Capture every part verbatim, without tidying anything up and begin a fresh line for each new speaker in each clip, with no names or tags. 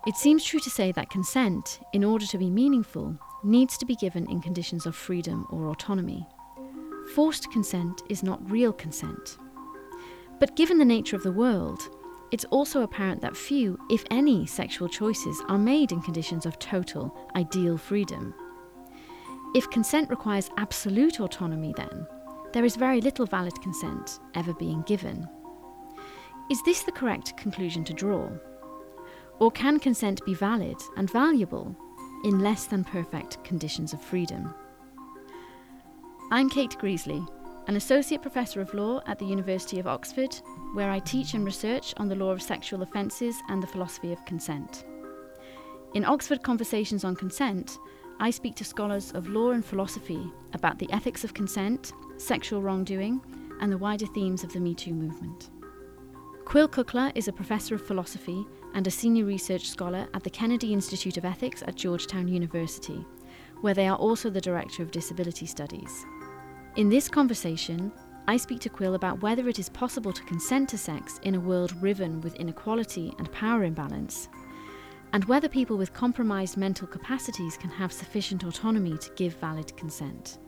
It seems true to say that consent, in order to be meaningful, needs to be given in conditions of freedom or autonomy. Forced consent is not real consent. But given the nature of the world, it's also apparent that few, if any, sexual choices are made in conditions of total, ideal freedom. If consent requires absolute autonomy, then, there is very little valid consent ever being given. Is this the correct conclusion to draw? Or can consent be valid and valuable in less than perfect conditions of freedom? I'm Kate Greasley, an Associate Professor of Law at the University of Oxford, where I teach and research on the law of sexual offences and the philosophy of consent. In Oxford Conversations on Consent, I speak to scholars of law and philosophy about the ethics of consent, sexual wrongdoing, and the wider themes of the Me Too movement. Quill Kukla is a Professor of Philosophy and a Senior Research Scholar at the Kennedy Institute of Ethics at Georgetown University, where they are also the Director of Disability Studies. In this conversation, I speak to Quill about whether it is possible to consent to sex in a world riven with inequality and power imbalance, and whether people with compromised mental capacities can have sufficient autonomy to give valid consent.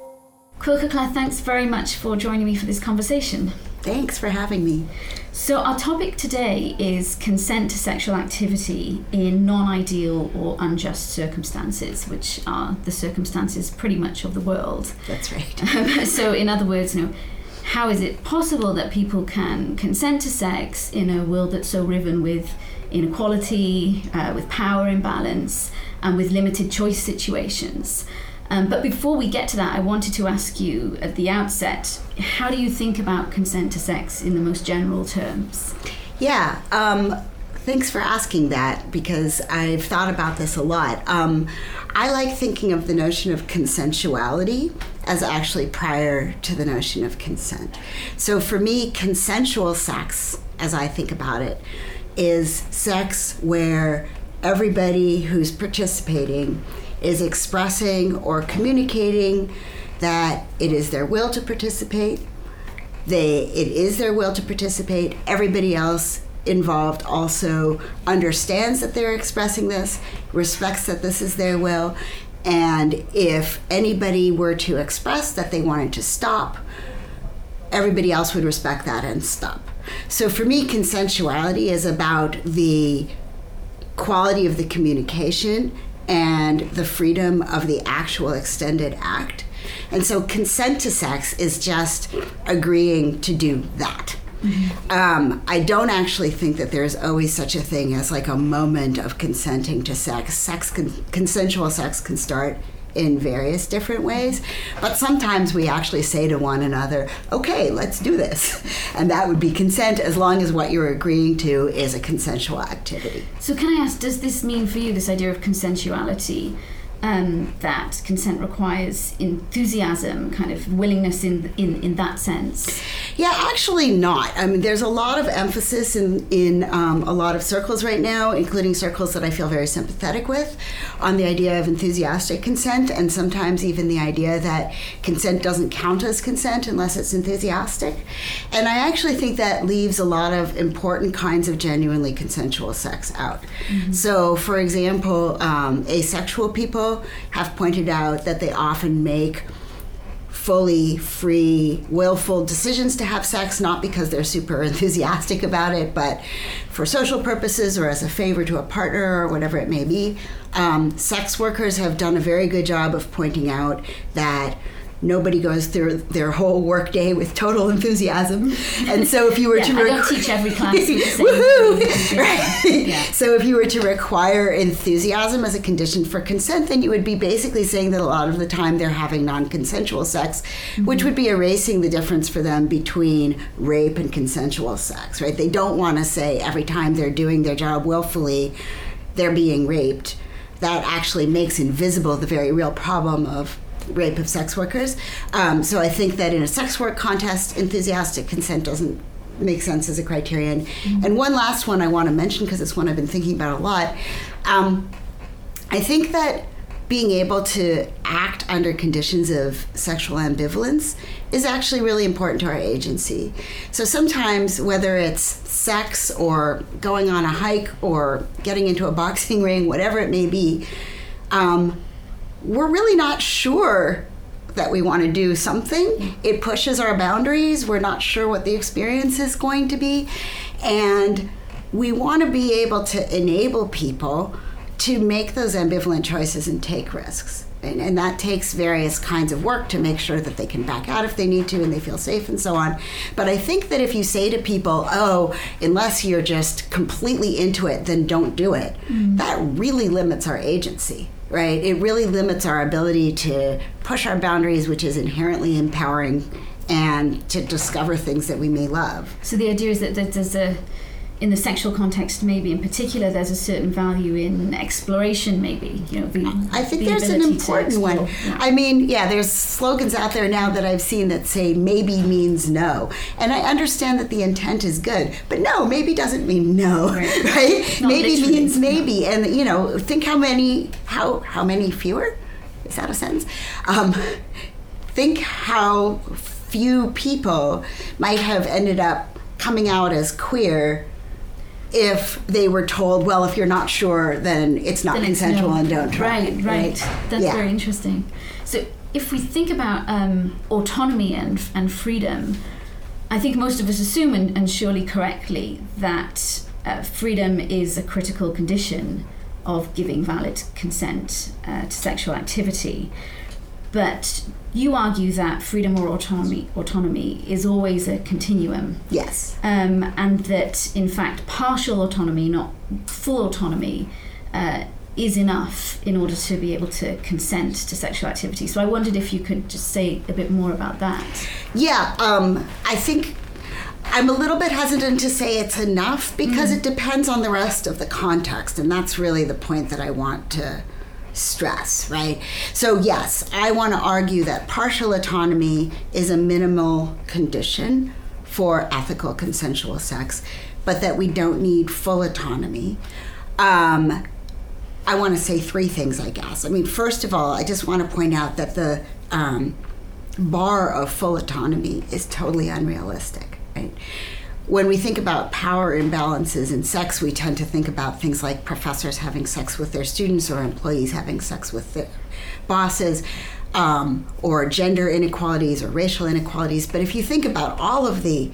Quill Kukla, thanks very much for joining me for this conversation.
Thanks for having me.
So our topic today is consent to sexual activity in non-ideal or unjust circumstances, which are the circumstances pretty much of the world.
That's right.
Um, so in other words, you know, how is it possible that people can consent to sex in a world that's so riven with inequality, uh, with power imbalance, and with limited choice situations? Um, but before we get to that, I wanted to ask you at the outset, how do you think about consent to sex in the most general terms?
Yeah, um, thanks for asking that, because I've thought about this a lot. Um, I like thinking of the notion of consensuality as actually prior to the notion of consent. So for me, consensual sex, as I think about it, is sex where everybody who's participating is expressing or communicating that it is their will to participate. They, it is their will to participate. Everybody else involved also understands that they're expressing this, respects that this is their will, and if anybody were to express that they wanted to stop, everybody else would respect that and stop. So for me, consensuality is about the quality of the communication and the freedom of the actual extended act. And so consent to sex is just agreeing to do that. Mm-hmm. Um, I don't actually think that there's always such a thing as like a moment of consenting to sex. Sex, con- consensual sex can start in various different ways, but sometimes we actually say to one another, okay, let's do this. And that would be consent, as long as what you're agreeing to is a consensual activity.
So can I ask, does this mean for you, this idea of consensuality, um, that consent requires enthusiasm, kind of willingness in, in, in that sense?
Yeah, actually not. I mean, there's a lot of emphasis in, in um, a lot of circles right now, including circles that I feel very sympathetic with, on the idea of enthusiastic consent, and sometimes even the idea that consent doesn't count as consent unless it's enthusiastic. And I actually think that leaves a lot of important kinds of genuinely consensual sex out. Mm-hmm. So, for example, um, asexual people have pointed out that they often make fully free, willful decisions to have sex, not because they're super enthusiastic about it, but for social purposes or as a favor to a partner or whatever it may be. Um, sex workers have done a very good job of pointing out that nobody goes through their whole workday with total enthusiasm, and so if you were
yeah,
to
rec-
rec-
I don't teach every class with the same woohoo!
Right. Yeah. So if you were to require enthusiasm as a condition for consent, then you would be basically saying that a lot of the time they're having non-consensual sex, mm-hmm. which would be erasing the difference for them between rape and consensual sex. Right? They don't want to say every time they're doing their job willfully, they're being raped. That actually makes invisible the very real problem of rape of sex workers. Um, so I think that in a sex work context, enthusiastic consent doesn't make sense as a criterion. Mm-hmm. And one last one I want to mention, because it's one I've been thinking about a lot. Um, I think that being able to act under conditions of sexual ambivalence is actually really important to our agency. So sometimes, whether it's sex or going on a hike or getting into a boxing ring, whatever it may be, um, we're really not sure that we want to do something. It pushes our boundaries. We're not sure what the experience is going to be. And we want to be able to enable people to make those ambivalent choices and take risks. And, and that takes various kinds of work to make sure that they can back out if they need to and they feel safe and so on. But I think that if you say to people, oh, unless you're just completely into it, then don't do it, mm-hmm. that really limits our agency, right? It really limits our ability to push our boundaries, which is inherently empowering, and to discover things that we may love.
So the idea is that there's a in the sexual context, maybe in particular, there's a certain value in exploration, maybe. You know, the,
I think
the
there's an important one. Yeah. I mean, yeah, there's slogans out there now that I've seen that say maybe means no. And I understand that the intent is good, but no, maybe doesn't mean no, right? right? Maybe means maybe. No. And, you know, think how many, how, how many fewer? Is that a sentence? Um, think how few people might have ended up coming out as queer if they were told, well, if you're not sure, then it's not then consensual it's no. and don't try.
Right, right. right. That's yeah. very interesting. So if we think about um, autonomy and and freedom, I think most of us assume, and, and surely correctly, that uh, freedom is a critical condition of giving valid consent uh, to sexual activity. But you argue that freedom or autonomy autonomy is always a continuum.
Yes.
Um, and that, in fact, partial autonomy, not full autonomy, uh, is enough in order to be able to consent to sexual activity. So I wondered if you could just say a bit more about that.
Yeah, um, I think I'm a little bit hesitant to say it's enough because mm. it depends on the rest of the context, and that's really the point that I want to stress, right? So yes, I want to argue that partial autonomy is a minimal condition for ethical consensual sex, but that we don't need full autonomy. Um, I want to say three things, I guess. I mean, first of all, I just want to point out that the um, bar of full autonomy is totally unrealistic, right? When we think about power imbalances in sex, we tend to think about things like professors having sex with their students or employees having sex with their bosses, um, or gender inequalities or racial inequalities. But if you think about all of the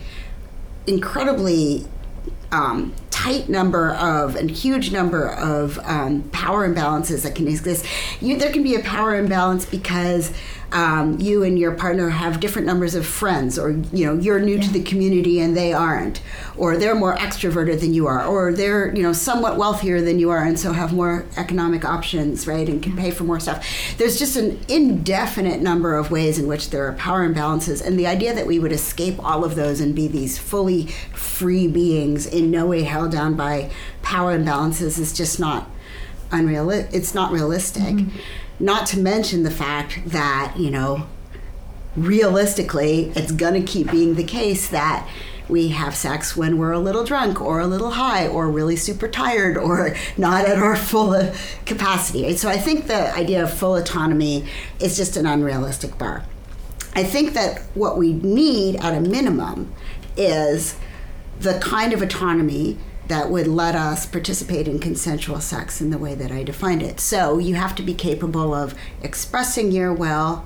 incredibly um, tight number of and huge number of um, power imbalances that can exist, you, there can be a power imbalance because Um, you and your partner have different numbers of friends, or you know you're new yeah. to the community and they aren't, or they're more extroverted than you are, or they're you know somewhat wealthier than you are and so have more economic options, right, and can pay for more stuff. There's just an indefinite number of ways in which there are power imbalances, and the idea that we would escape all of those and be these fully free beings in no way held down by power imbalances is just not unreal. It's not realistic. Mm-hmm. Not to mention the fact that, you know, realistically, it's going to keep being the case that we have sex when we're a little drunk or a little high or really super tired or not at our full capacity. Right? So I think the idea of full autonomy is just an unrealistic bar. I think that what we need at a minimum is the kind of autonomy that would let us participate in consensual sex in the way that I defined it. So you have to be capable of expressing your will,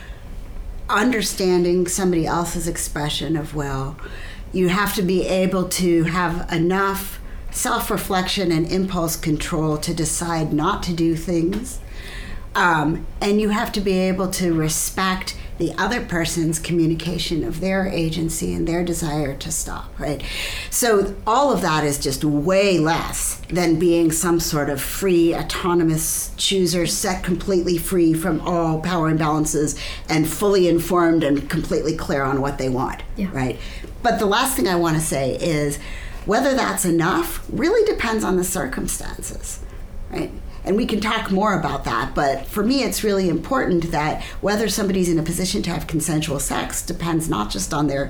understanding somebody else's expression of will. You have to be able to have enough self-reflection and impulse control to decide not to do things. Um, and you have to be able to respect the other person's communication of their agency and their desire to stop, right? So all of that is just way less than being some sort of free, autonomous chooser, set completely free from all power imbalances and fully informed and completely clear on what they want, yeah. right? But the last thing I want to say is whether that's enough really depends on the circumstances, right? And we can talk more about that, but for me it's really important that whether somebody's in a position to have consensual sex depends not just on their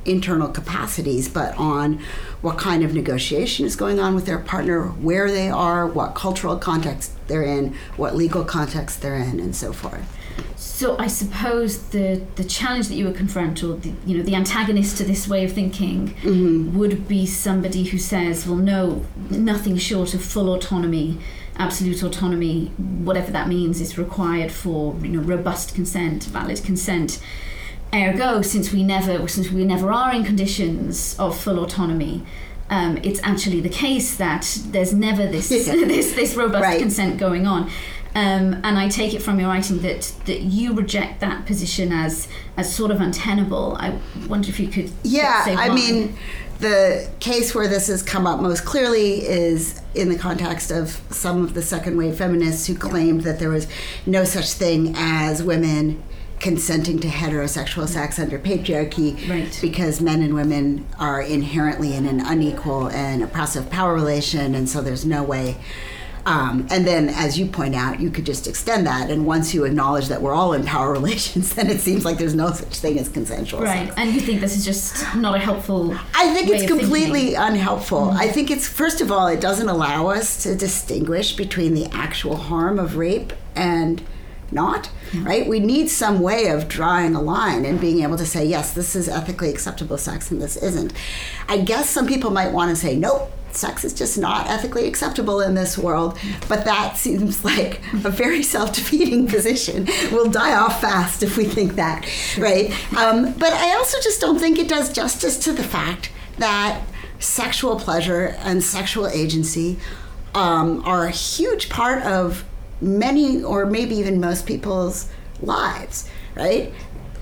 internal capacities, but on what kind of negotiation is going on with their partner, where they are, what cultural context they're in, what legal context they're in, and so forth.
So I suppose the the challenge that you would confront, or the, you know, the antagonist to this way of thinking, mm-hmm. would be somebody who says, well, no, nothing short of full autonomy, absolute autonomy, whatever that means, is required for, you know, robust consent, valid consent. Ergo, since we never since we never are in conditions of full autonomy, um, it's actually the case that there's never this this this robust right. consent going on. Um, and I take it from your writing that, that you reject that position as as sort of untenable. I wonder if you could
yeah,
say why.
I mean, the case where this has come up most clearly is in the context of some of the second wave feminists who claimed that there was no such thing as women consenting to heterosexual sex under patriarchy,
right.
because men and women are inherently in an unequal and oppressive power relation, and so there's no way. Um, and then, as you point out, you could just extend that, and once you acknowledge that we're all in power relations, then it seems like there's no such thing as consensual
right.
sex.
And you think this is just not a helpful
I think
way
it's
of
completely
thinking.
unhelpful.
Mm-hmm.
I think it's, first of all, it doesn't allow us to distinguish between the actual harm of rape and not, yeah. right? We need some way of drawing a line and being able to say, yes, this is ethically acceptable sex and this isn't. I guess some people might want to say, nope, sex is just not ethically acceptable in this world, but that seems like a very self-defeating position. We'll die off fast if we think that, right? Um, but I also just don't think it does justice to the fact that sexual pleasure and sexual agency um, are a huge part of many, or maybe even most people's lives, right?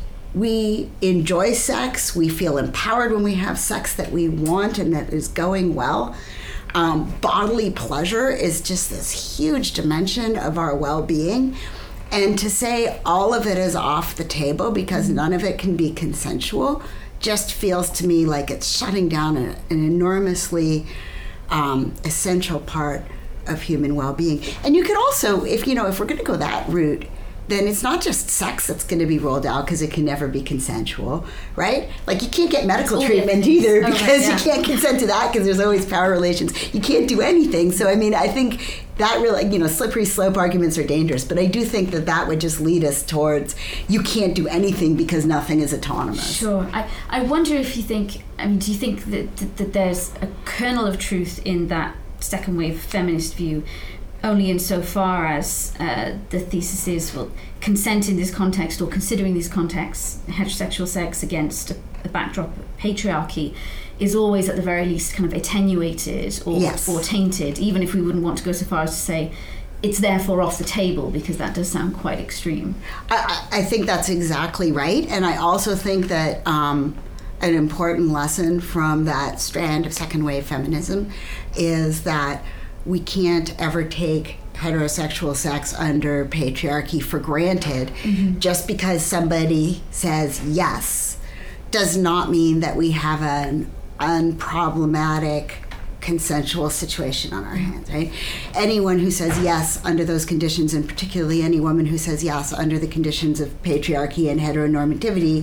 We enjoy sex. We feel empowered when we have sex that we want and that is going well. Um, bodily pleasure is just this huge dimension of our well-being. And to say all of it is off the table because none of it can be consensual just feels to me like it's shutting down a, an enormously um, essential part of human well-being. And you could also, if you know, if we're going to go that route, then it's not just sex that's going to be rolled out because it can never be consensual, right? Like you can't get medical treatment either because oh, right, yeah. you can't consent to that because there's always power relations. You can't do anything. So I mean, I think that really, you know, slippery slope arguments are dangerous, but I do think that that would just lead us towards you can't do anything because nothing is autonomous.
Sure. I, I wonder if you think, I mean, do you think that, that, that there's a kernel of truth in that second wave feminist view, only insofar as uh, the thesis is, well, consent in this context, or considering these contexts, heterosexual sex against a, a backdrop of patriarchy, is always at the very least kind of attenuated or,
yes.
or tainted, even if we wouldn't want to go so far as to say it's therefore off the table, because that does sound quite extreme.
I, I think that's exactly right. And I also think that um, an important lesson from that strand of second wave feminism is that we can't ever take heterosexual sex under patriarchy for granted. Mm-hmm. Just because somebody says yes does not mean that we have an unproblematic consensual situation on our hands, right? Anyone who says yes under those conditions, and particularly any woman who says yes under the conditions of patriarchy and heteronormativity,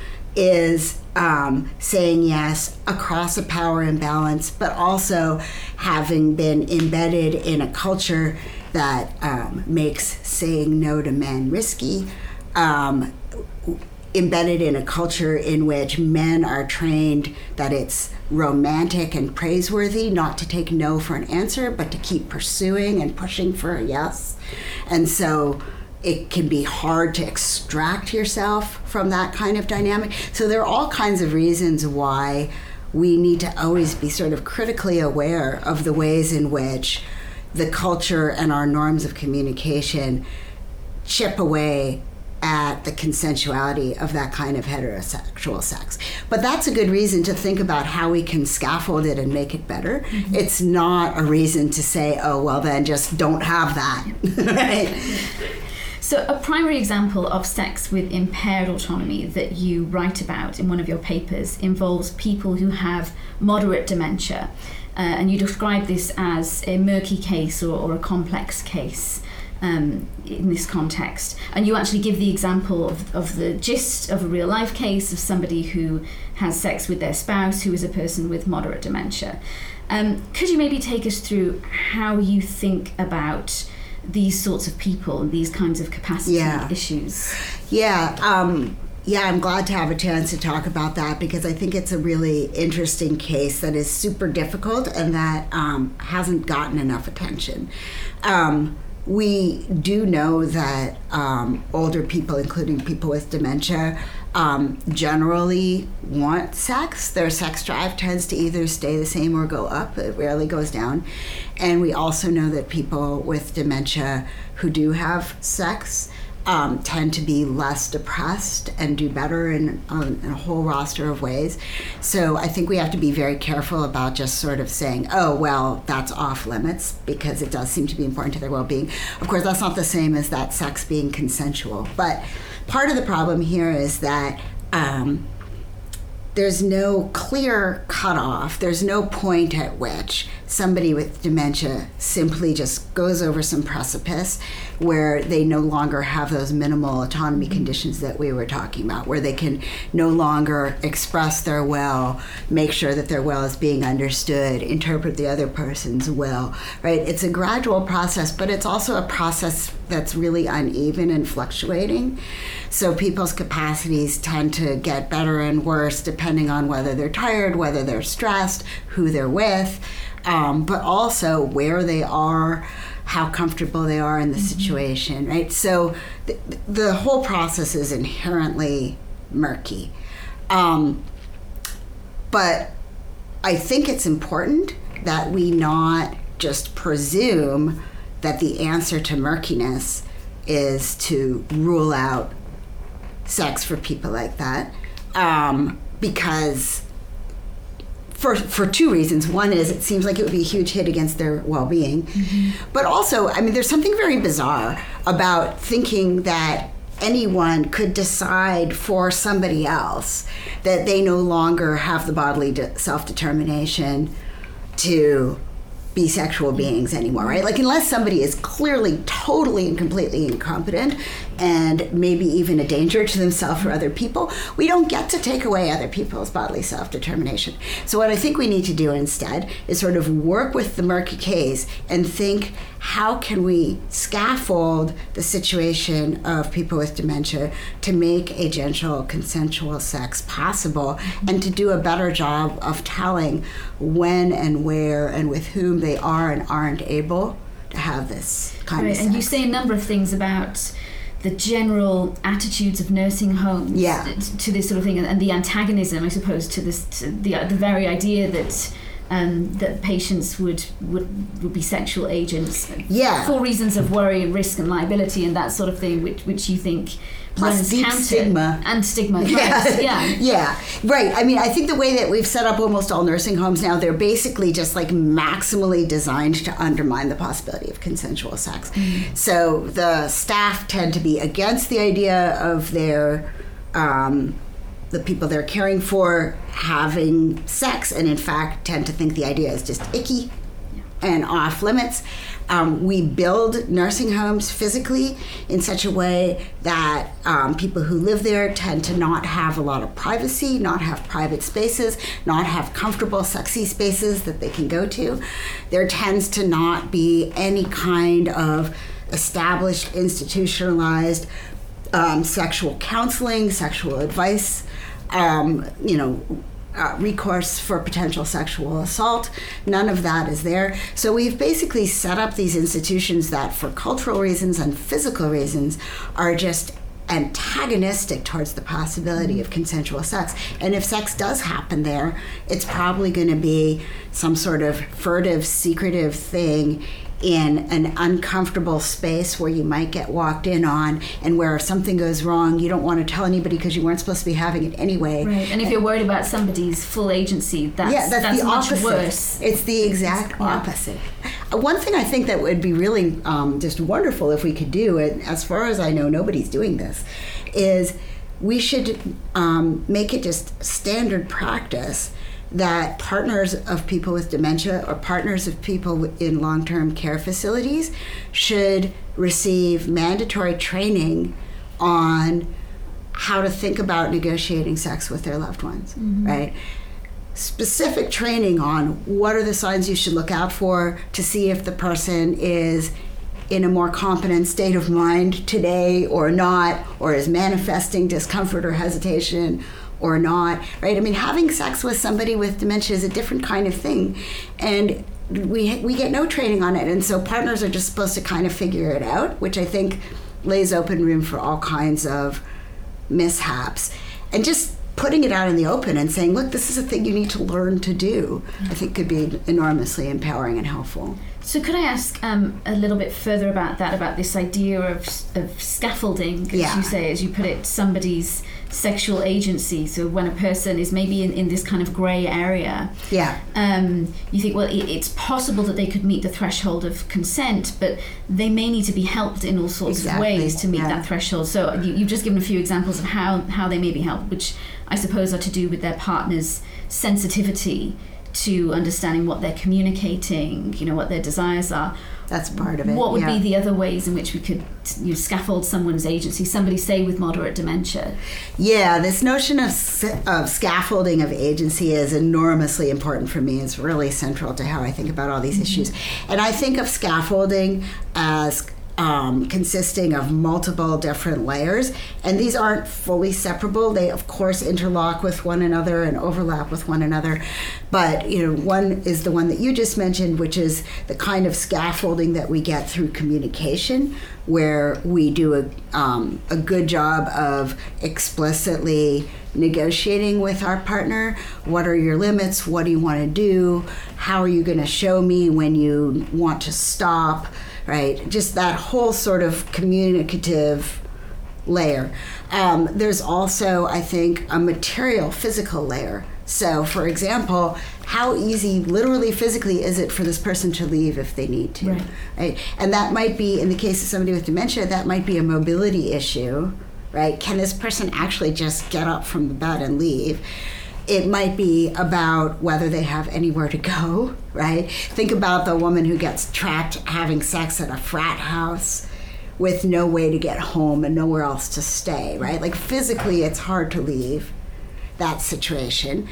is um, saying yes across a power imbalance, but also having been embedded in a culture that um, makes saying no to men risky, um, embedded in a culture in which men are trained that it's romantic and praiseworthy not to take no for an answer, but to keep pursuing and pushing for a yes. And so it can be hard to extract yourself from that kind of dynamic. So there are all kinds of reasons why we need to always be sort of critically aware of the ways in which the culture and our norms of communication chip away at the consensuality of that kind of heterosexual sex. But that's a good reason to think about how we can scaffold it and make it better. Mm-hmm. It's not a reason to say, oh, well, then just don't have that, right?
So a primary example of sex with impaired autonomy that you write about in one of your papers involves people who have moderate dementia. Uh, and you describe this as a murky case or, or a complex case.
um, in this context. And you actually give the example of, of the gist of a real life case of somebody who has sex with their spouse who is a person with moderate dementia. Um, could you maybe take us through how you think about these sorts of people, these kinds of capacity
yeah.
issues?
Yeah, um, yeah, I'm glad to have a chance to talk about that, because I think it's a really interesting case that is super difficult and that um, hasn't gotten enough attention. Um, we do know that um, older people, including people with dementia, um, generally want sex. Their sex drive tends to either stay the same or go up. It rarely goes down. And we also know that people with dementia who do have sex Um, tend to be less depressed and do better in, um, in a whole roster of ways. So I think we have to be very careful about just sort of saying, oh, well, that's off limits, because it does seem to be important to their well-being. Of course, that's not the same as that sex being consensual. But part of the problem here is that um, there's no clear cutoff. There's no point at which somebody with dementia simply just goes over some precipice where they no longer have those minimal autonomy conditions that we were talking about, where they can no longer express their will, make sure that their will is being understood, interpret the other person's will, right? It's a gradual process, but it's also a process that's really uneven and fluctuating. So people's capacities tend to get better and worse depending on whether they're tired, whether they're stressed, who they're with, um, but also where they are, how comfortable they are in the mm-hmm. situation, right? So th- the whole process is inherently murky. Um, but I think it's important that we not just presume that the answer to murkiness is to rule out sex for people like that, um, because for for two reasons. One is it seems like it would be a huge hit against their well-being, mm-hmm. but also, I mean, there's something very bizarre about thinking that anyone could decide for somebody else that they no longer have the bodily de- self-determination to be sexual beings anymore, right? Like, unless somebody is clearly totally and completely incompetent and maybe even a danger to themselves or other people, we don't get to take away other people's bodily self-determination. So what I think we need to do instead is sort of work with the murky case and think, how can we scaffold the situation of people with dementia to make a gentle, consensual sex possible, and to do a better job of telling when and where and with whom they are and aren't able to have this kind
right,
of sex.
And you say a number of things about the general attitudes of nursing homes
yeah.
to this sort of thing, and the antagonism, I suppose, to this, to the the very idea that um, that patients would, would would be sexual agents
yeah.
for reasons of worry and risk and liability and that sort of thing, which which you think
plus deep
counter.
stigma
and stigma.
Yeah.
Right. yeah,
yeah, right. I mean, I think the way that we've set up almost all nursing homes now, they're basically just like maximally designed to undermine the possibility of consensual sex. Mm. So the staff tend to be against the idea of their um, the people they're caring for having sex, and in fact tend to think the idea is just icky yeah. and off limits. Um, we build nursing homes physically in such a way that um, people who live there tend to not have a lot of privacy, not have private spaces, not have comfortable, sexy spaces that they can go to. There tends to not be any kind of established, institutionalized um, sexual counseling, sexual advice, um, you know, Uh, recourse for potential sexual assault. None of that is there. So we've basically set up these institutions that, for cultural reasons and physical reasons, are just antagonistic towards the possibility of consensual sex. And if sex does happen there, it's probably going to be some sort of furtive, secretive thing in an uncomfortable space where you might get walked in on, and where if something goes wrong, you don't want to tell anybody because you weren't supposed to be having it anyway.
Right. And if you're worried about somebody's full agency, that's,
yeah, that's,
that's
the
much
opposite.
worse.
It's the exact
yeah.
opposite. Uh, one thing I think that would be really um, just wonderful if we could do, and as far as I know, nobody's doing this, is we should um, make it just standard practice that partners of people with dementia or partners of people in long-term care facilities should receive mandatory training on how to think about negotiating sex with their loved ones, mm-hmm. right? Specific training on what are the signs you should look out for to see if the person is in a more competent state of mind today or not, or is manifesting discomfort or hesitation or not, right? I mean, having sex with somebody with dementia is a different kind of thing, and we we get no training on it, and so partners are just supposed to kind of figure it out, which I think lays open room for all kinds of mishaps. And just putting it out in the open and saying, look, this is a thing you need to learn to do, I think could be enormously empowering and helpful.
So could I ask um, a little bit further about that, about this idea of, of scaffolding, as
yeah.
you say, as you put it, somebody's sexual agency. So when a person is maybe in, in this kind of grey area,
yeah,
um, you think, well, it, it's possible that they could meet the threshold of consent, but they may need to be helped in all sorts
exactly.
of ways to meet
yeah.
that threshold. So you, you've just given a few examples of how, how they may be helped, which I suppose are to do with their partner's sensitivity to understanding what they're communicating, you know, what their desires are.
That's part of it.
What would
yeah.
be the other ways in which we could, you know, scaffold someone's agency, somebody, say, with moderate dementia?
Yeah, this notion of, of scaffolding of agency is enormously important for me. It's really central to how I think about all these mm-hmm. issues. And I think of scaffolding as Um, consisting of multiple different layers, and these aren't fully separable. They of course interlock with one another and overlap with one another, but you know, one is the one that you just mentioned, which is the kind of scaffolding that we get through communication, where we do a, um, a good job of explicitly negotiating with our partner. What are your limits? What do you want to do? How are you going to show me when you want to stop? Right? Just that whole sort of communicative layer. Um, there's also, I think, a material, physical layer. So, for example, how easy, literally physically, is it for this person to leave if they need to?
Right.
Right? And that might be, in the case of somebody with dementia, that might be a mobility issue, right? Can this person actually just get up from the bed and leave? It might be about whether they have anywhere to go, right? Think about the woman who gets trapped having sex at a frat house with no way to get home and nowhere else to stay, right? Like physically, it's hard to leave that situation.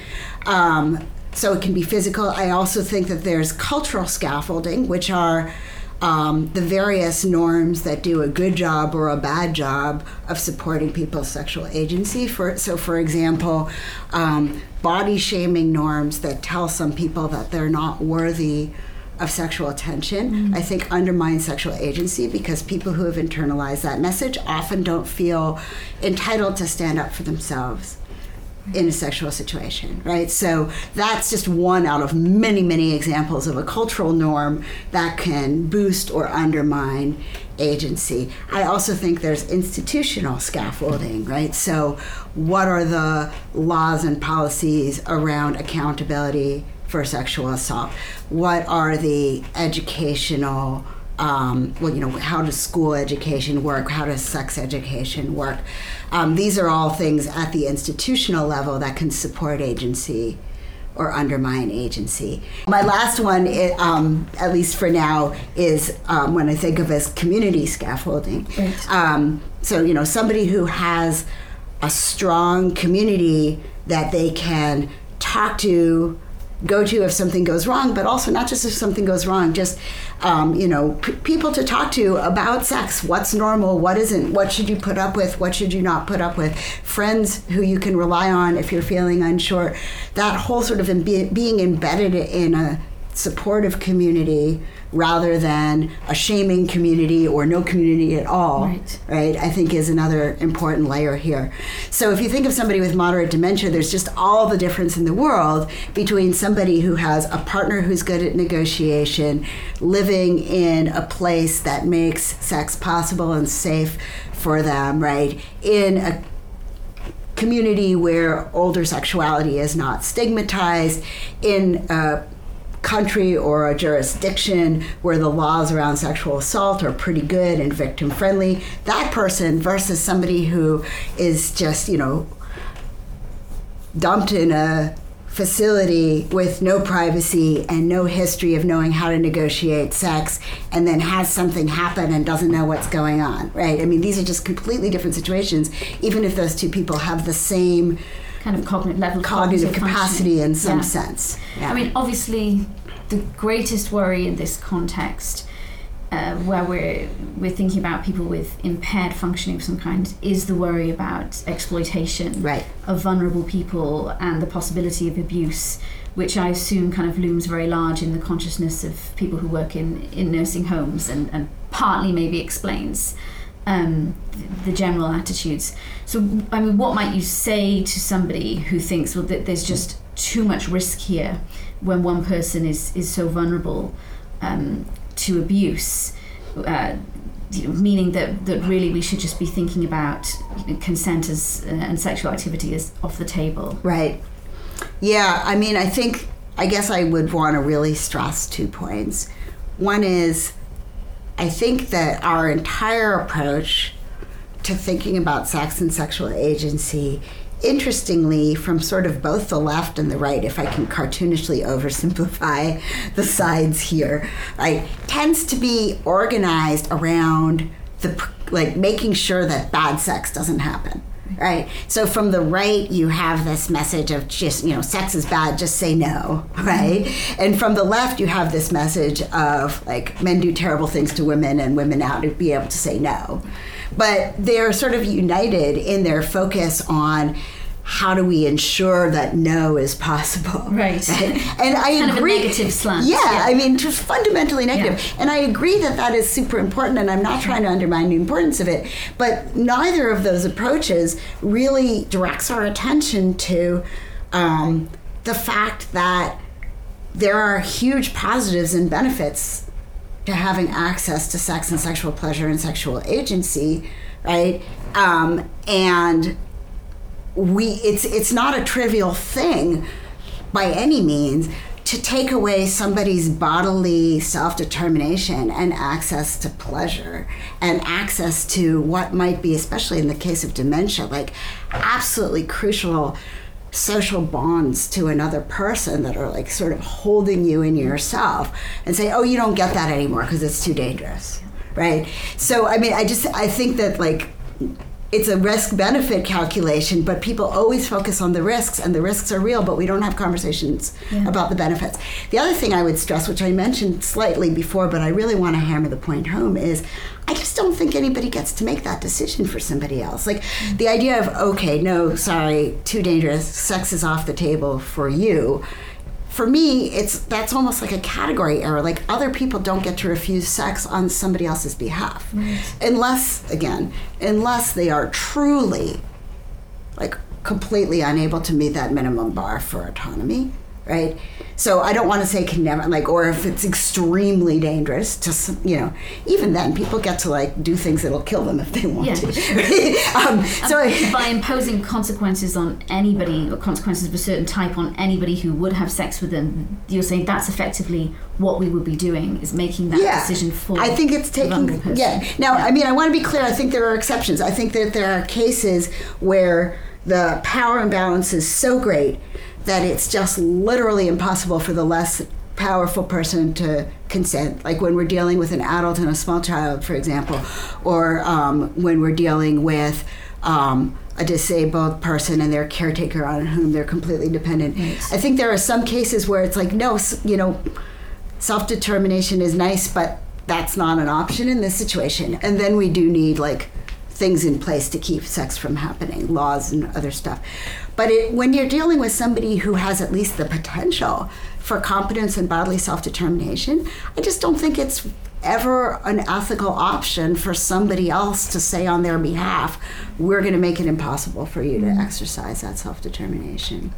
Um, so it can be physical. I also think that there's cultural scaffolding, which are Um, the various norms that do a good job or a bad job of supporting people's sexual agency. For, so, for example, um, body shaming norms that tell some people that they're not worthy of sexual attention, mm-hmm. I think undermine sexual agency, because people who have internalized that message often don't feel entitled to stand up for themselves in a sexual situation, right? So that's just one out of many, many examples of a cultural norm that can boost or undermine agency. I also think there's institutional scaffolding, right? So what are the laws and policies around accountability for sexual assault? What are the educational Um, well, you know, how does school education work? How does sex education work? Um, these are all things at the institutional level that can support agency or undermine agency. My last one, it, um, at least for now, is um, when I think of as community scaffolding.
Right.
Um, so, you know, somebody who has a strong community that they can talk to, go to if something goes wrong, but also not just if something goes wrong, just, um, you know, p- people to talk to about sex. What's normal? What isn't? What should you put up with? What should you not put up with? Friends who you can rely on if you're feeling unsure. That whole sort of imbe- being embedded in a supportive community rather than a shaming community or no community at all,
right.
right, I think is another important layer here. So if you think of somebody with moderate dementia, there's just all the difference in the world between somebody who has a partner who's good at negotiation, living in a place that makes sex possible and safe for them, right, in a community where older sexuality is not stigmatized, in a country or a jurisdiction where the laws around sexual assault are pretty good and victim friendly. That person versus somebody who is just, you know, dumped in a facility with no privacy and no history of knowing how to negotiate sex, and then has something happen and doesn't know what's going on, right? I mean, these are just completely different situations, even if those two people have the same
kind of cognitive level,
cognitive, cognitive capacity in some
yeah.
sense. Yeah.
I mean, obviously, the greatest worry in this context, uh, where we're we're thinking about people with impaired functioning of some kind, is the worry about exploitation
right.
of vulnerable people and the possibility of abuse, which I assume kind of looms very large in the consciousness of people who work in, in nursing homes, and, and partly maybe explains um, the, the general attitudes. So, I mean, what might you say to somebody who thinks, well, that there's just too much risk here when one person is, is so vulnerable um, to abuse, uh, you know, meaning that, that really we should just be thinking about, you know, consent as uh, and sexual activity as off the table.
Right. Yeah, I mean, I think, I guess I would want to really stress two points. One is, I think that our entire approach to thinking about sex and sexual agency, interestingly, from sort of both the left and the right, if I can cartoonishly oversimplify the sides here, right, tends to be organized around the like making sure that bad sex doesn't happen. Right. So from the right, you have this message of just, you know, sex is bad, just say no. Right. And from the left, you have this message of like men do terrible things to women and women ought to be able to say no. But they're sort of united in their focus on how do we ensure that no is possible?
Right.
right? And I
kind
agree.
Of a negative slant.
Yeah,
yeah,
I mean, just fundamentally negative.
Yeah.
And I agree that that is super important, and I'm not trying to undermine the importance of it. But neither of those approaches really directs our attention to um, the fact that there are huge positives and benefits to having access to sex and sexual pleasure and sexual agency, right? Um, and we it's it's not a trivial thing by any means to take away somebody's bodily self-determination and access to pleasure and access to what might be, especially in the case of dementia, like absolutely crucial social bonds to another person that are like sort of holding you in yourself, and say, oh, you don't get that anymore because it's too dangerous, right? So I mean, I just I think that like it's a risk-benefit calculation, but people always focus on the risks, and the risks are real, but we don't have conversations yeah. about the benefits. The other thing I would stress, which I mentioned slightly before, but I really want to hammer the point home, is I just don't think anybody gets to make that decision for somebody else. Like mm-hmm. the idea of, okay, no, sorry, too dangerous, sex is off the table for you. For me, it's that's almost like a category error. Like other people don't get to refuse sex on somebody else's behalf. Right. Unless, again, unless they are truly like completely unable to meet that minimum bar for autonomy, right? So I don't want to say can never, like, or if it's extremely dangerous to, you know, even then people get to like do things that'll kill them if they want
yeah,
to.
Sure.
um, so
um, by imposing consequences on anybody, or consequences of a certain type on anybody who would have sex with them, you're saying that's effectively what we would be doing, is making that
yeah,
decision for
I think it's taking, yeah. Now, yeah. I mean, I want to be clear, I think there are exceptions. I think that there are cases where the power imbalance is so great that it's just literally impossible for the less powerful person to consent. Like when we're dealing with an adult and a small child, for example, or um, when we're dealing with um, a disabled person and their caretaker on whom they're completely dependent. Right. I think there are some cases where it's like, no, you know, self-determination is nice, but that's not an option in this situation. And then we do need like things in place to keep sex from happening, laws and other stuff. But it, when you're dealing with somebody who has at least the potential for competence and bodily self-determination, I just don't think it's ever an ethical option for somebody else to say on their behalf, we're going to make it impossible for you to exercise that self-determination.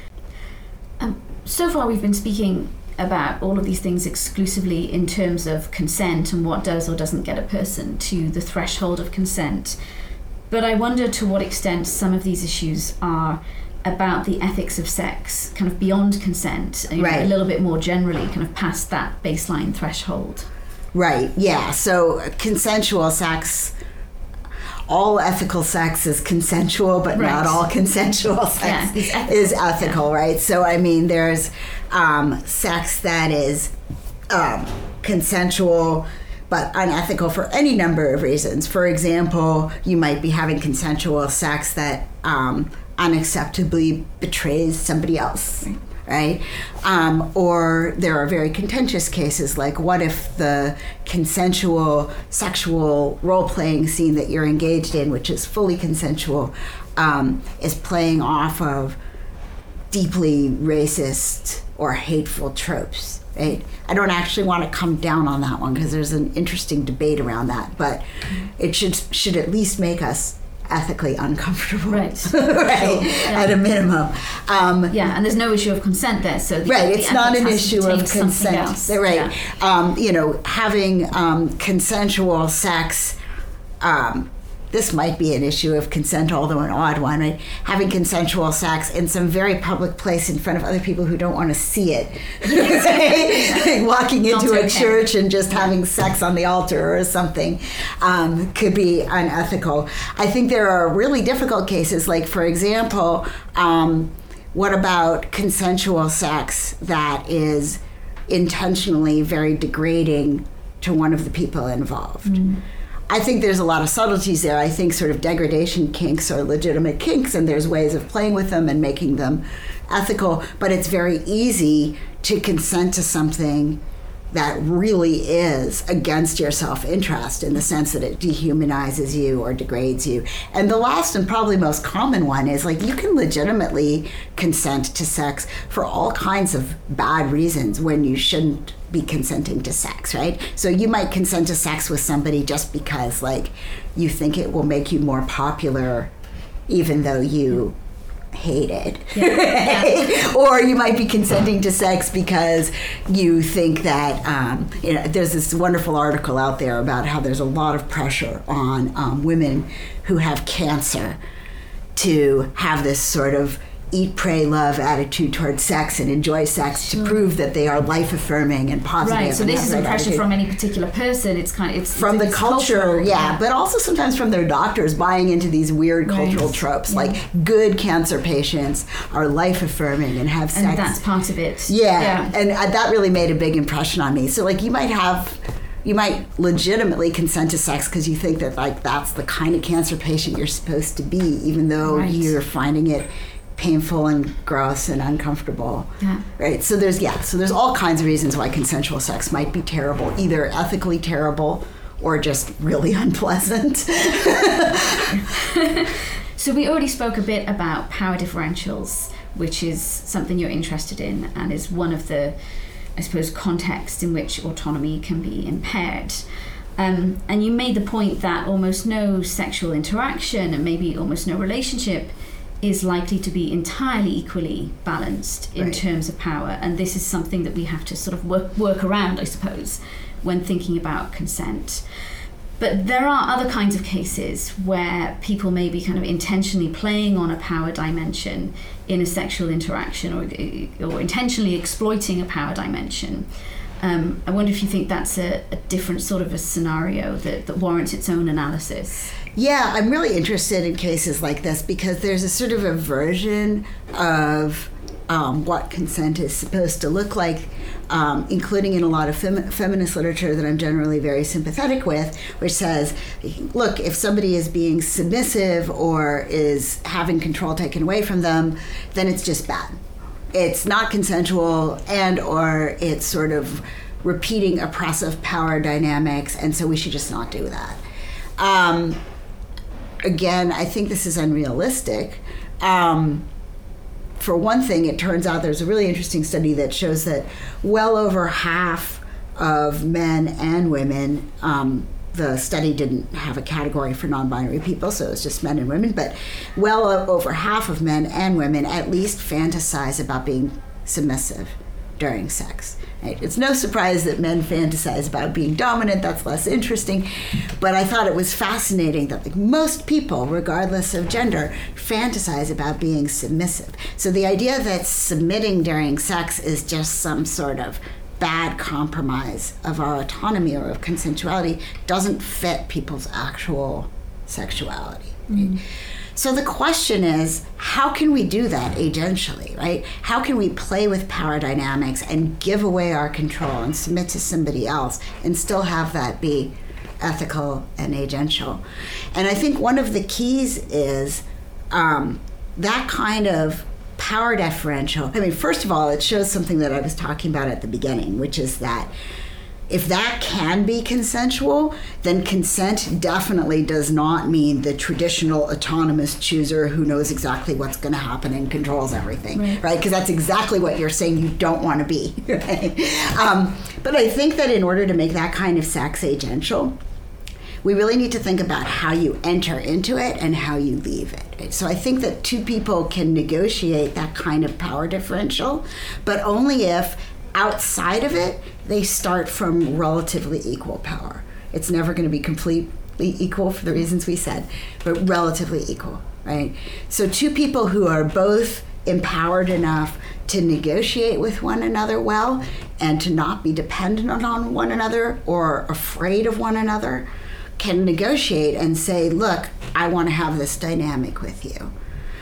Um, so far we've been speaking about all of these things exclusively in terms of consent and what does or doesn't get a person to the threshold of consent. But I wonder to what extent some of these issues are about the ethics of sex, kind of beyond consent, you know,
right.
a little bit more generally, kind of past that baseline threshold.
Right, yeah. So consensual sex all ethical sex is consensual, but
Right.
not all consensual sex
Yeah, it's ethical.
is ethical, right? So, I mean, there's um, sex that is um, consensual but unethical for any number of reasons. For example, you might be having consensual sex that um, unacceptably betrays somebody else.
Right.
Right? Um, or there are very contentious cases, like what if the consensual sexual role-playing scene that you're engaged in, which is fully consensual, um, is playing off of deeply racist or hateful tropes, right? I don't actually want to come down on that one because there's an interesting debate around that, but it should should at least make us ethically uncomfortable,
Right.
right?
Yeah.
At a minimum. Um,
Yeah, and there's no issue of consent there. So the,
right,
the
it's not
ethics
an
has to
issue
pertain
of
to something
consent.
else.
Right.
Yeah.
Um, you know, having um, consensual sex. Um, this might be an issue of consent, although an odd one, right? Having consensual sex in some very public place in front of other people who don't want to see it. Right? Like walking
Not
into a
okay.
church and just having sex on the altar or something um, could be unethical. I think there are really difficult cases, like, for example, um, what about consensual sex that is intentionally very degrading to one of the people involved?
Mm.
I think there's a lot of subtleties there. I think sort of degradation kinks are legitimate kinks, and there's ways of playing with them and making them ethical, but it's very easy to consent to something that really is against your self-interest in the sense that it dehumanizes you or degrades you. And the last and probably most common one is, like, you can legitimately consent to sex for all kinds of bad reasons when you shouldn't be consenting to sex, right? So you might consent to sex with somebody just because, like, you think it will make you more popular even though you hate it.
Yeah. Yeah.
Or you might be consenting to sex because you think that, um, you know, there's this wonderful article out there about how there's a lot of pressure on um, women who have cancer to have this sort of eat, pray, love attitude towards sex and enjoy sex
Sure.
to prove that they are life-affirming and positive.
Right, so
and
this
have
isn't
that
pressure
attitude.
from any particular person. It's kind of it's
From
it's,
the
it's
culture,
cultural,
yeah, but also sometimes from their doctors buying into these weird
Right.
cultural tropes,
Yeah.
like good cancer patients are life-affirming and have sex.
and that's part of it.
Yeah, and uh, that really made a big impression on me. So, like, you might have, you might legitimately consent to sex because you think that, like, that's the kind of cancer patient you're supposed to be, even though
Right.
you're finding it painful and gross and uncomfortable.
Yeah.
Right. So there's yeah. So there's all kinds of reasons why consensual sex might be terrible, either ethically terrible or just really unpleasant.
So we already spoke a bit about power differentials, which is something you're interested in and is one of the, I suppose, contexts in which autonomy can be impaired. Um, and you made the point that almost no sexual interaction and maybe almost no relationship is likely to be entirely equally balanced in
Right.
terms of power. And this is something that we have to sort of work, work around, I suppose, when thinking about consent. But there are other kinds of cases where people may be kind of intentionally playing on a power dimension in a sexual interaction or, or intentionally exploiting a power dimension. Um, I wonder if you think that's a, a different sort of a scenario that, that warrants its own analysis.
Yeah, I'm really interested in cases like this because there's a sort of a version of um, what consent is supposed to look like, um, including in a lot of fem- feminist literature that I'm generally very sympathetic with, which says, look, if somebody is being submissive or is having control taken away from them, then it's just bad. It's not consensual, and or it's sort of repeating oppressive power dynamics, and so we should just not do that. Um, again, I think this is unrealistic. Um, for one thing, it turns out there's a really interesting study that shows that well over half of men and women, um, the study didn't have a category for non-binary people, so it's just men and women, but well over half of men and women at least fantasize about being submissive during sex. Right? It's no surprise that men fantasize about being dominant. That's less interesting. But I thought it was fascinating that, like, most people, regardless of gender, fantasize about being submissive. So the idea that submitting during sex is just some sort of bad compromise of our autonomy or of consensuality doesn't fit people's actual sexuality.
Mm.
Right? So the question is, how can we do that agentially, right? How can we play with power dynamics and give away our control and submit to somebody else and still have that be ethical and agential? And I think one of the keys is um, that kind of power differential. I mean, first of all, it shows something that I was talking about at the beginning, which is that if that can be consensual, then consent definitely does not mean the traditional autonomous chooser who knows exactly what's going to happen and controls everything, right? Because right? that's exactly what you're saying you don't want to be, right? Um, but I think that in order to make that kind of sex agential, we really need to think about how you enter into it and how you leave it. Right? So I think that two people can negotiate that kind of power differential, but only if outside of it, they start from relatively equal power. It's never going to be completely equal for the reasons we said, but relatively equal, right? So two people who are both empowered enough to negotiate with one another well and to not be dependent on one another or afraid of one another can negotiate and say, look, I want to have this dynamic with you.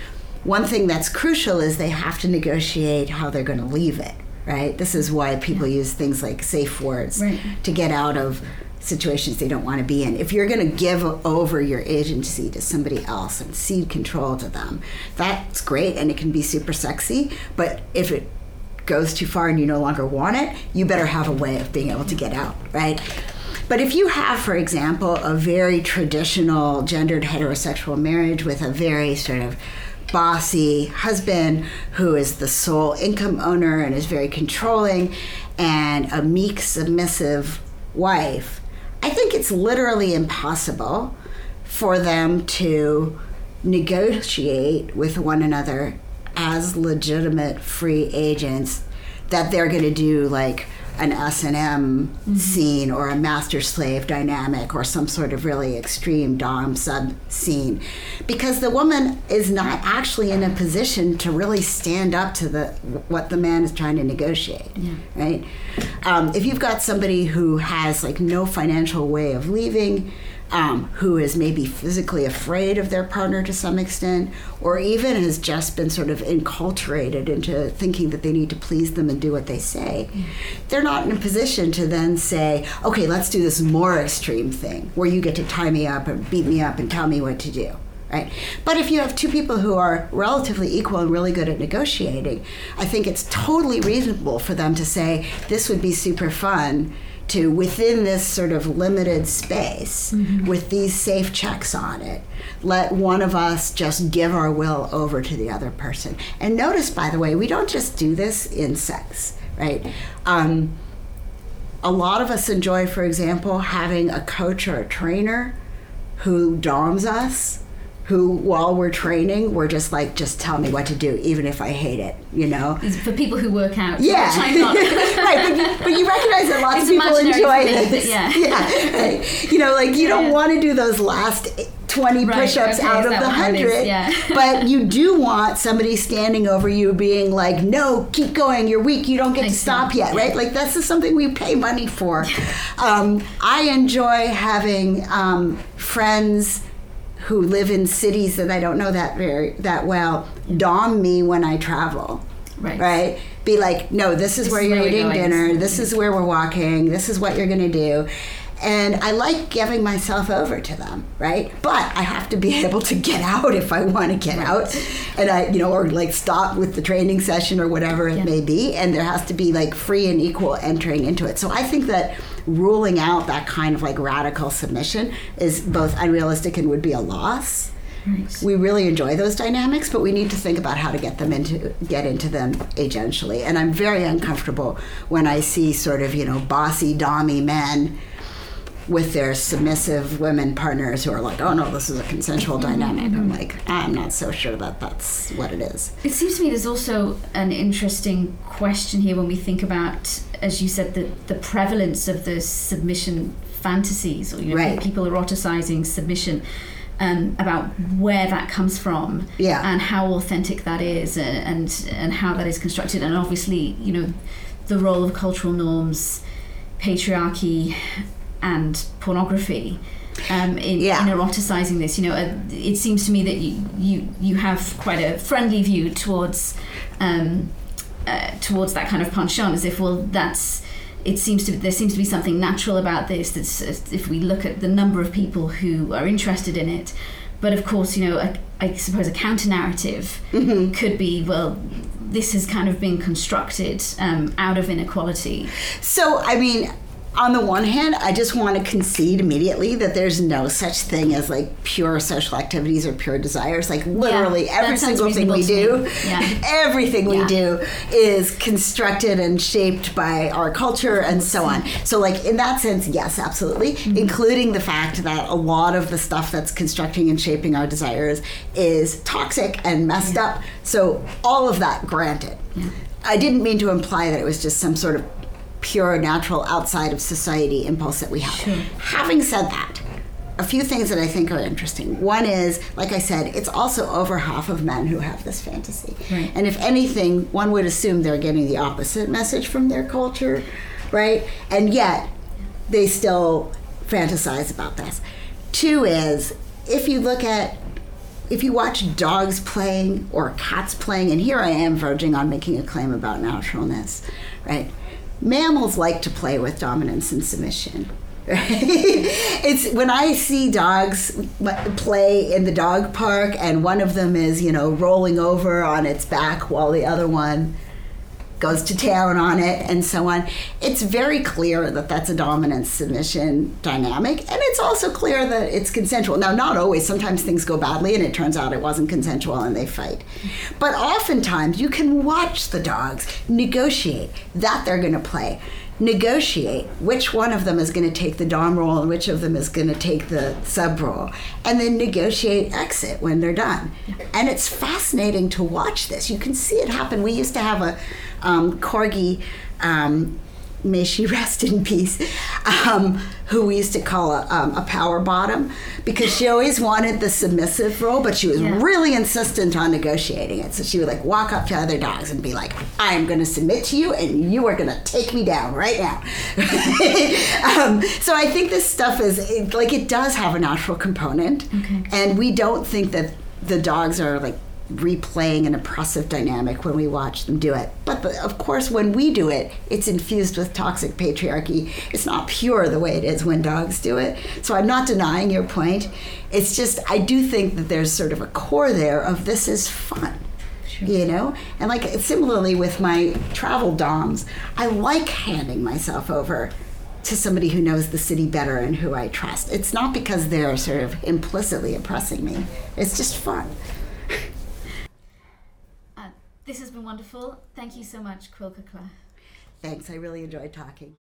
One thing that's crucial is they have to negotiate how they're going to leave it. Right? This is why people use things like safe words right. to get out of situations they don't want to be in. If you're going to give over your agency to somebody else and cede control to them, that's great and it can be super sexy, but if it goes too far and you no longer want it, you better have a way of being able to get out, right? But if you have, for example, a very traditional gendered heterosexual marriage with a very sort of bossy husband who is the sole income owner and is very controlling, and a meek, submissive wife, I think it's literally impossible for them to negotiate with one another as legitimate free agents that they're going to do like an S and M mm-hmm. scene or a master-slave dynamic or some sort of really extreme dom-sub scene, because the woman is not actually in a position to really stand up to the what the man is trying to negotiate, yeah. right? Um, if you've got somebody who has like no financial way of leaving, Um, who is maybe physically afraid of their partner to some extent, or even has just been sort of enculturated into thinking that they need to please them and do what they say, mm. they're not in a position to then say, okay, let's do this more extreme thing where you get to tie me up and beat me up and tell me what to do, right? But if you have two people who are relatively equal and really good at negotiating, I think it's totally reasonable for them to say, this would be super fun to, within this sort of limited space, mm-hmm. with these safe checks on it, let one of us just give our will over to the other person. And notice, by the way, we don't just do this in sex, right? Um, a lot of us enjoy, for example, having a coach or a trainer who doms us, who, while we're training, we're just like, just tell me what to do, even if I hate it, you know?
For people who work out.
Yeah.
Which I'm not.
Right, but you, but you recognize that lots
it's
of people enjoy
me,
this.
Yeah.
yeah. Right. You know, like, you yeah. don't want to do those last twenty right, push-ups
okay,
out of the one hundred,
yeah.
but you do want somebody standing over you being like, no, keep going, you're weak, you don't get I to see. stop yet, right? Like, this is something we pay money for. um, I enjoy having um, friends who live in cities that I don't know that very that well, dom me when I travel, right? Right? Be like, no, this is this where is you're where eating dinner, this is where we're walking, this is what you're going to do. And I like giving myself over to them, right? But I have to be able to get out if I want to get right. out, and I, you know, or like stop with the training session or whatever it yeah. may be. And there has to be like free and equal entering into it. So I think that ruling out that kind of like radical submission is both unrealistic and would be a loss. Right. We really enjoy those dynamics, but we need to think about how to get them into get into them agentially. And I'm very uncomfortable when I see sort of, you know, bossy, dommy men with their submissive women partners who are like, oh no, this is a consensual dynamic. Mm-hmm. I'm like, I'm not so sure that that's what it is.
It seems to me there's also an interesting question here when we think about, as you said, the, the prevalence of the submission fantasies, or you know, right. people eroticizing submission, um, about where that comes from,
yeah.
and how authentic that is, and, and and how that is constructed, and obviously, you know, the role of cultural norms, patriarchy, and pornography um, in,
yeah.
in eroticizing this. You know, uh, it seems to me that you you, you have quite a friendly view towards um, uh, towards that kind of penchant, as if, well, that's it seems to there seems to be something natural about this. That's uh, if we look at the number of people who are interested in it. But of course, you know, a, I suppose a counter narrative mm-hmm. could be, well, this has kind of been constructed um, out of inequality.
So, I mean, on the one hand, I just want to concede immediately that there's no such thing as like pure social activities or pure desires. Like literally
yeah,
every single thing we do, yeah. everything yeah. we do is constructed and shaped by our culture and so on. So like in that sense, yes, absolutely. Mm-hmm. Including the fact that a lot of the stuff that's constructing and shaping our desires is toxic and messed yeah. up. So all of that granted. Yeah. I didn't mean to imply that it was just some sort of pure, natural, outside of society impulse that we have. Sure. Having said that, a few things that I think are interesting. One is, like I said, it's also over half of men who have this fantasy. Right. And if anything, one would assume they're getting the opposite message from their culture, right? And yet, they still fantasize about this. Two is, if you look at, if you watch dogs playing or cats playing, and here I am verging on making a claim about naturalness, right? Mammals like to play with dominance and submission. Right? It's when I see dogs play in the dog park and one of them is, you know, rolling over on its back while the other one goes to town on it and so on. It's very clear that that's a dominance submission dynamic, and it's also clear that it's consensual. Now, not always. Sometimes things go badly and it turns out it wasn't consensual and they fight. But oftentimes you can watch the dogs negotiate that they're going to play. Negotiate which one of them is going to take the dom role and which of them is going to take the sub role, and then negotiate exit when they're done. And it's fascinating to watch this. You can see it happen. We used to have a um, corgi, um, may she rest in peace, um, who we used to call a, um, a power bottom, because she always wanted the submissive role, but she was yeah. really insistent on negotiating it. So she would like walk up to other dogs and be like, I'm going to submit to you and you are going to take me down right now. um, so I think this stuff is, it, like it does have a natural component. Okay. And we don't think that the dogs are like replaying an oppressive dynamic when we watch them do it. But the, of course, when we do it, it's infused with toxic patriarchy. It's not pure the way it is when dogs do it. So I'm not denying your point. It's just, I do think that there's sort of a core there of this is fun. Sure. You know? And like similarly with my travel doms, I like handing myself over to somebody who knows the city better and who I trust. It's not because they're sort of implicitly oppressing me. It's just fun.
This has been wonderful. Thank you so much, Quilka Clare.
Thanks. I really enjoyed talking.